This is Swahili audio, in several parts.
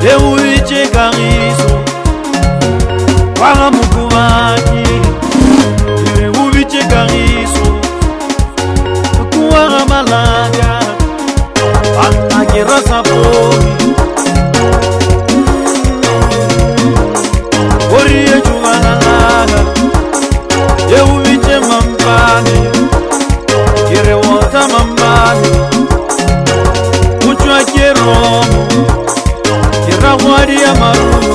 Euiche Kagiso Wanga Mukubaki Euiche Kagiso Kuwanga Malaga Anakira Saponi Oriye Juvanalaga Euiche Mambani Kire Wata Mambani Uchwa Kiromo Wadi ya marumu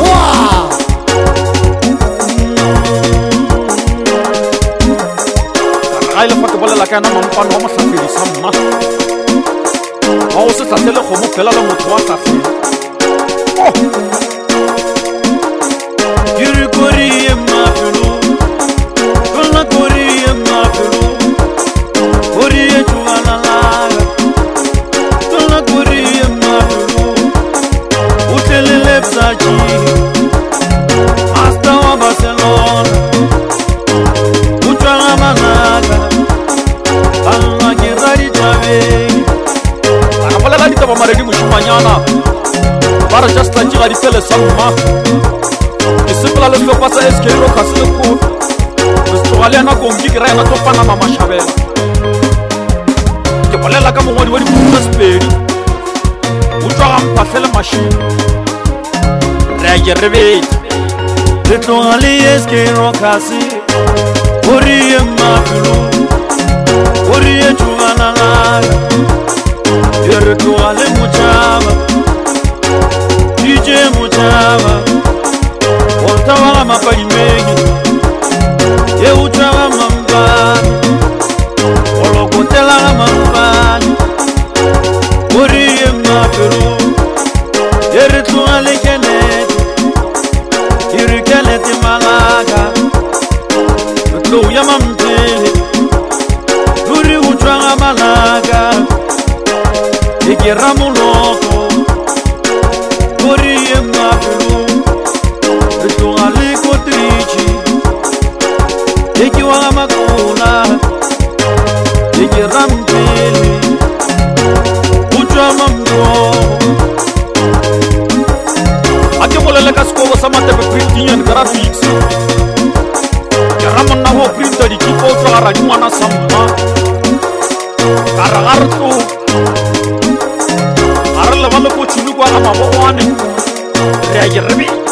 Karagaile fa ke bolela ka yana mampane wa mohlafedi sa mma wa go se tlatele kgomo fela le motho wa hlafedi Kiri koriye mafelo Kona koriye mafelo Koriye juvanalaga Kona koriye mafelo Utelele Psachi Hasta wa Barcelona Uchwanga Managa Banga Kirari Chave Akapolela ditaba maredi moshimanyana Bara just like Chigari Tele Samma Isipla le flo pasa eskero kasile ko Australia ko ngikira na topana mama Shabela Ke bolela ka mongwadi wa dibuka sepedi Uchwanga mpafele machine Reagirvit Letongali eskero kasi Oriye mafilo Oriye juvanalaga Yeretongale muchava DJ muchava Ortawaga mapalimegi Ye uchava mambani Olokotelaga mambani Oriye mafilo Yeretongale keneti Irikeleti malaga Luya mamtele Luri uchwanga malaga Ikira muloko Oriye mafilo Lutungali kotrichi Ikiwanga makula Ikira mtele Uchwanga mdoko Leka skola sama tepe printing and graphics Keraman na ho printer di kipo tra rajumana samma Karagar tu Aral level ko chulu ko ama bokwane Reagirbi